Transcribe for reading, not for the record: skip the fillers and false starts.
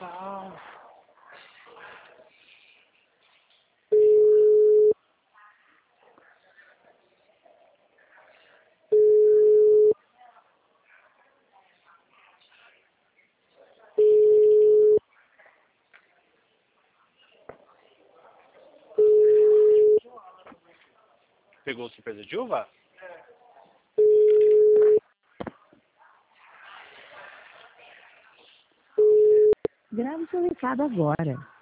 Calma. Pegou surpresa de uva? Grave seu recado agora.